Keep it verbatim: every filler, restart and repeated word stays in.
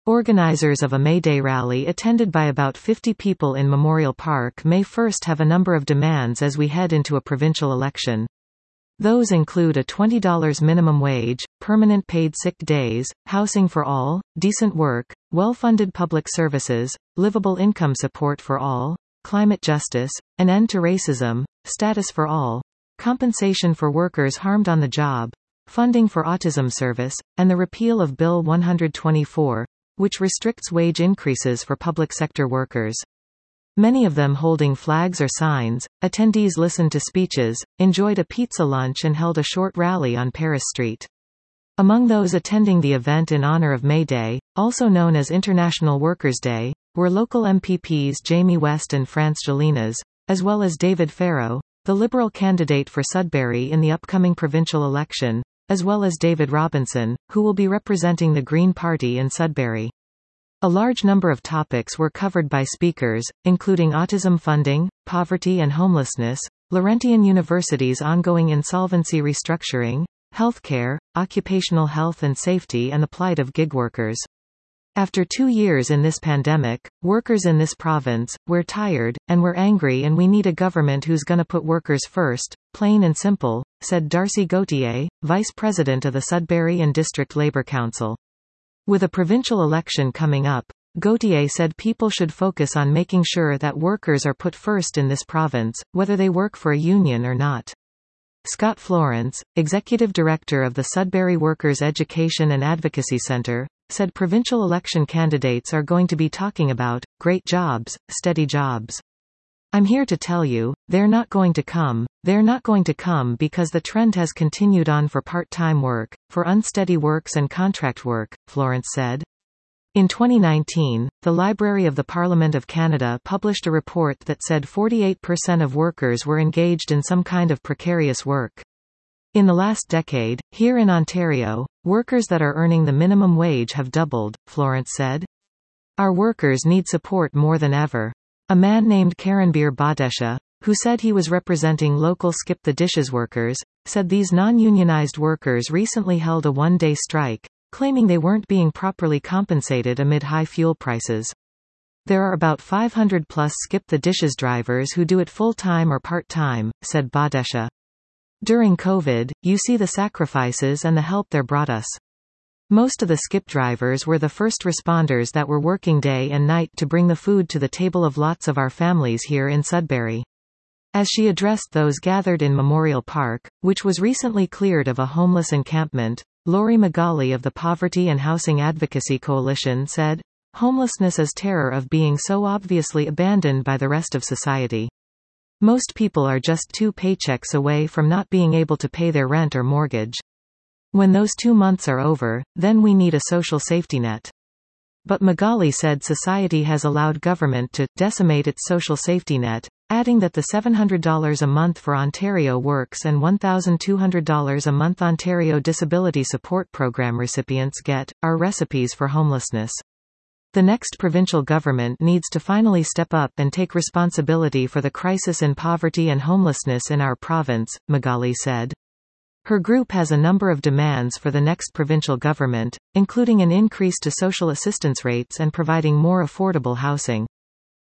Organizers of a May Day rally attended by about fifty people in Memorial Park may first have a number of demands as we head into a provincial election. Those include a twenty dollars minimum wage, permanent paid sick days, housing for all, decent work, well-funded public services, livable income support for all, climate justice, an end to racism, status for all, compensation for workers harmed on the job, funding for autism service, and the repeal of Bill one twenty-four, which restricts wage increases for public sector workers. Many of them holding flags or signs. Attendees listened to speeches, enjoyed a pizza lunch and held a short rally on Paris Street. Among those attending the event in honor of May Day, also known as International Workers' Day, were local M P Ps Jamie West and France Gélinas, as well as David Farrow, the Liberal candidate for Sudbury in the upcoming provincial election, as well as David Robinson, who will be representing the Green Party in Sudbury. A large number of topics were covered by speakers, including autism funding, poverty and homelessness, Laurentian University's ongoing insolvency restructuring, healthcare, occupational health and safety and the plight of gig workers. After two years in this pandemic, workers in this province, we're tired, and we're angry and we need a government who's gonna put workers first, plain and simple, said Darcy Gauthier, Vice President of the Sudbury and District Labour Council. With a provincial election coming up, Gauthier said people should focus on making sure that workers are put first in this province, whether they work for a union or not. Scott Florence, Executive Director of the Sudbury Workers Education and Advocacy Centre, said provincial election candidates are going to be talking about great jobs, steady jobs. I'm here to tell you, they're not going to come, they're not going to come because the trend has continued on for part-time work, for unsteady works and contract work, Florence said. In twenty nineteen, the Library of the Parliament of Canada published a report that said forty-eight percent of workers were engaged in some kind of precarious work. In the last decade, here in Ontario, workers that are earning the minimum wage have doubled, Florence said. Our workers need support more than ever. A man named Karanbir Badesha, who said he was representing local Skip the Dishes workers, said these non-unionized workers recently held a one-day strike, claiming they weren't being properly compensated amid high fuel prices. There are about five hundred plus Skip the Dishes drivers who do it full-time or part-time, said Badesha. During COVID, you see the sacrifices and the help they're brought us. Most of the Skip drivers were the first responders that were working day and night to bring the food to the table of lots of our families here in Sudbury. As she addressed those gathered in Memorial Park, which was recently cleared of a homeless encampment, Laurie Magali of the Poverty and Housing Advocacy Coalition said, "Homelessness is terror of being so obviously abandoned by the rest of society. Most people are just two paychecks away from not being able to pay their rent or mortgage. When those two months are over, then we need a social safety net." But Magali said society has allowed government to decimate its social safety net, adding that the seven hundred dollars a month for Ontario Works and one thousand two hundred dollars a month Ontario Disability Support Program recipients get, are recipes for homelessness. The next provincial government needs to finally step up and take responsibility for the crisis in poverty and homelessness in our province, Magali said. Her group has a number of demands for the next provincial government, including an increase to social assistance rates and providing more affordable housing.